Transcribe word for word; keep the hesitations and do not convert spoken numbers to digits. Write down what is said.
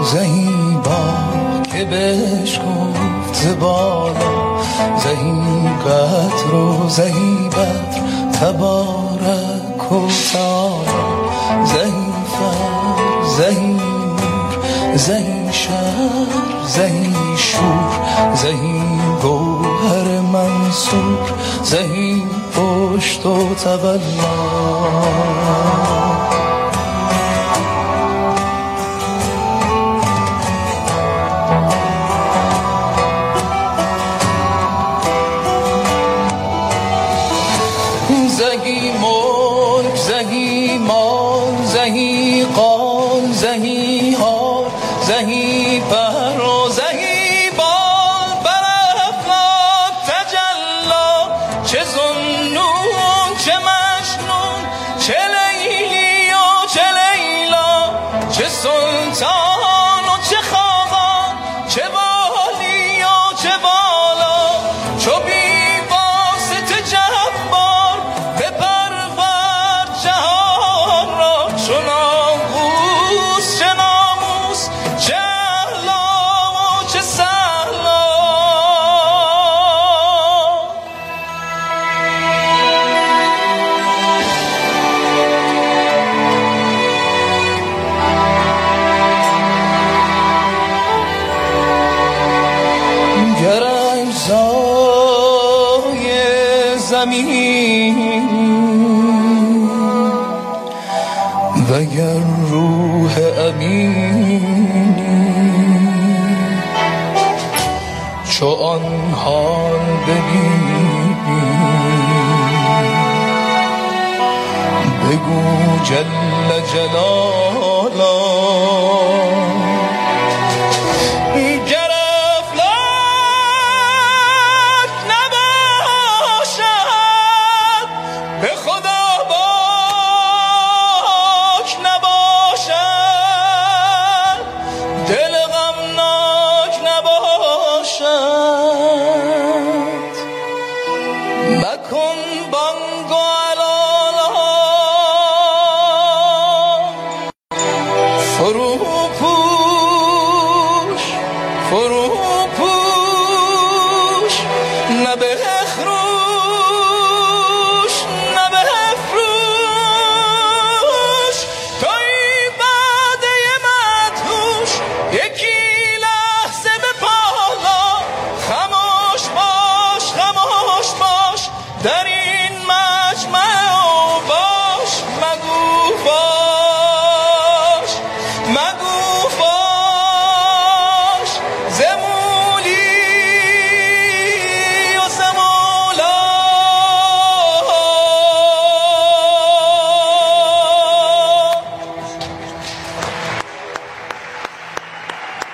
زهی با که بهش گفت زبالا زهی قدر و زهی بدر تبارک و تعالی زهی فر زهی نور زهی شر زهی شور زهی گوهر منصور زهی پشت و تولا زهی ملک زهی مال زهی قال زهی حال زهی پر و زهی بال بر افلاک تجلا چه ظنون چه مجنون چه لیلی و چه لیلا چه سلطان و چه خاقان چه والی و چه والا چو بی واسطه جبار بپرور جهان را چو ناموس چه ناموس چه احلا و چه سهلا گر اجزای زمین وگر روح امینی چو آن حال ببینی بگو جل جلالا گر افلاک نباشد به خدا باک نباشد دل غمناک نباشد مکن بانگ و علالا فرو پوش فرو پوش نه به اخروش نه به افروش توی باده مدهوش یکی لحظه به پالا خموش باش خموش باش در